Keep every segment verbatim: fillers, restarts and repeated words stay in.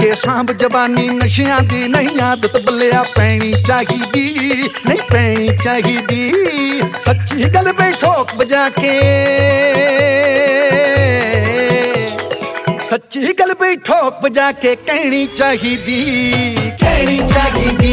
ਕੇ ਸਾਂਭ ਜਵਾਨੀ ਨਸ਼ਿਆਂ ਦੀ ਨਹੀਂ ਆਦਤ ਬੱਲਿਆ ਪੈਣੀ ਚਾਹੀਦੀ, ਨਹੀਂ ਪੈਣੀ ਚਾਹੀਦੀ। ਸੱਚੀ ਗੱਲ ਬਈ ਠੋਕ ਵਜਾ ਕੇ, ਸੱਚੀ ਗੱਲ ਬਈ ਠੋਕ ਵਜਾ ਕੇ ਕਹਿਣੀ ਚਾਹੀਦੀ, ਕਹਿਣੀ ਚਾਹੀਦੀ।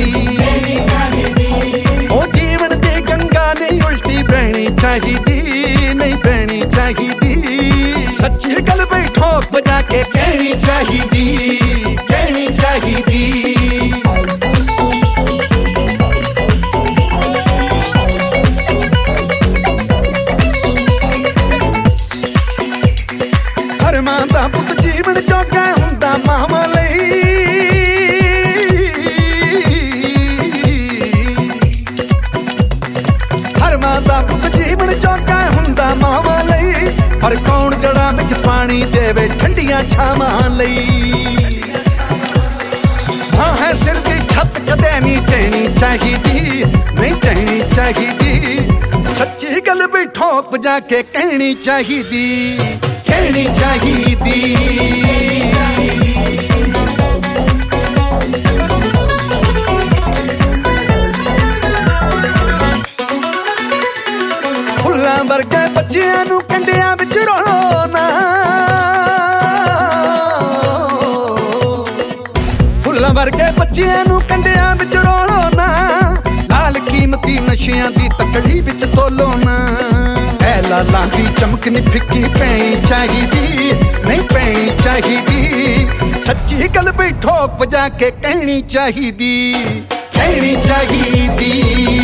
ਉਹ ਜੀਵਨ ਦੀ ਗੰਗਾ ਨਹੀਂ ਉਲਟੀ ਬਹਿਣੀ ਚਾਹੀਦੀ, ਨਹੀਂ ਬਹਿਣੀ ਚਾਹੀਦੀ। ਸੱਚੀ ਗੱਲ ਬਈ ਠੋਕ ਵਜਾ ਕੇ ਕਹਿਣੀ ਚਾਹੀਦੀ, ਕਹਿਣੀ ਚਾਹੀਦੀ। ਹਰ ਮਾਂ ਦਾ ਪੁੱਤ ਜੀਵਨ ਜੋਗਾ ਹੁੰਦਾ ਮਾਵਾਂ ਲਈ, ਹਰ ਮਾਂ ਦਾ ਪੁੱਤ ਜੀਵਨ ਜੋਗਾ ਹੁੰਦਾ ਮਾਵਾਂ ਲਈ। ਪਰ ਕੌਣ ਜੜਾਂ ਵਿੱਚ ਪਾਣੀ ਦੇਵੇ ਠੰਡੀਆਂ ਛਾਵਾਂ ਲਈ। ਹਾਂ ਹੈ ਸਿਰ ਦੀ ਛੱਤ ਕਦੇ ਨਹੀਂ ਟਹਿਣੀ ਚਾਹੀਦੀ, ਨਹੀਂ ਟਹਿਣੀ ਚਾਹੀਦੀ। ਸੱਚੀ ਗੱਲ ਵੀ ਠੋਕ ਵਜਾ ਕੇ ਕਹਿਣੀ ਚਾਹੀਦੀ, ਕਹਿਣੀ ਚਾਹੀਦੀ। ਫੁੱਲਾਂ ਵਰਗੇ ਬੱਚਿਆਂ ਨੂੰ ਕੰਡਿਆਂ ਵਿੱਚ ਰੋਲੋ ਨਾ, ਫੁੱਲਾਂ ਵਰਗੇ ਬੱਚਿਆਂ ਨੂੰ ਕੰਡਿਆਂ ਵਿੱਚ ਰੋਲੋ ਨਾ। ਲਾਲ ਕੀਮਤੀ ਨਸ਼ਿਆਂ ਦੀ ਤਕੜੀ ਵਿੱਚ ਤੋਲੋ ਨਾ। ਐ ਲਾਲਾਂ ਦੀ ਚਮਕ ਨੀ ਫਿੱਕੀ ਪੈਣੀ ਚਾਹੀਦੀ, ਨਹੀਂ ਪੈਣੀ ਚਾਹੀਦੀ। ਸੱਚੀ ਗੱਲ ਵੀ ਠੋਕ ਵਜਾ ਕੇ ਕਹਿਣੀ ਚਾਹੀਦੀ, ਕਹਿਣੀ ਚਾਹੀਦੀ।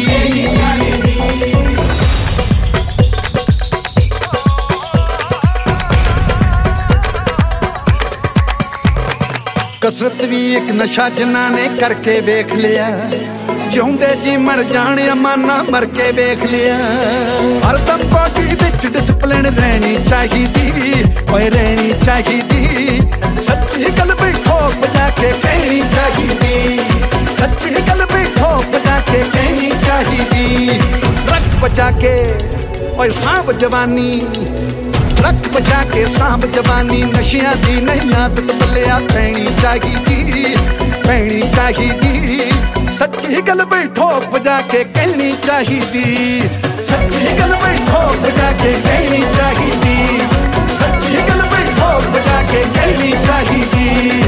ਕਸਰਤ ਵੀ ਇੱਕ ਨਸ਼ਾ ਜਿਨ੍ਹਾਂ ਨੇ ਕਰਕੇ ਵੇਖ ਲਿਆ। ਜਿਉਂਦੇ ਜੀ ਮਰ ਜਾਣ ਅਮਾਨਾ ਮਰ ਕੇ ਵੇਖ ਲਿਆ। ਹਰਦਮ ਬਾਡੀ ਵਿੱਚ ਡਿਸਪਲਿਨ ਰਹਿਣੀ ਚਾਹੀਦੀ, ਓਏ ਰਹਿਣੀ ਚਾਹੀਦੀ। ਸੱਚੀ ਗੱਲ ਵੀ ਠੋਕ ਵਜਾ ਕੇ ਕਹਿਣੀ ਚਾਹੀਦੀ, ਸੱਚੀ ਗੱਲ ਵੀ ਠੋਕ ਵਜਾ ਕੇ ਕਹਿਣੀ ਚਾਹੀਦੀ। ਰੱਖ ਬਚਾ ਕੇ ਓਏ ਸਾਂਭ ਜਵਾਨੀ, ਰੱਖ ਬਚਾ ਕੇ ਸਾਂਭ ਜਵਾਨੀ। ਨਸ਼ਿਆਂ ਦੀ ਨਹੀਂ ਆਦਤ ਬੱਲਿਆ ਪੈਣੀ ਚਾਹੀਦੀ, ਪੈਣੀ ਚਾਹੀਦੀ। ਸੱਚੀ ਗੱਲ ਬਈ ਠੋਕ ਵਜਾ ਕੇ ਕਹਿਣੀ ਚਾਹੀਦੀ, ਸੱਚੀ ਗੱਲ ਬਈ ਠੋਕ ਵਜਾ ਕੇ ਕਹਿਣੀ ਚਾਹੀਦੀ, ਸੱਚੀ ਗੱਲ ਬਈ ਠੋਕ ਵਜਾ ਕੇ ਕਹਿਣੀ ਚਾਹੀਦੀ।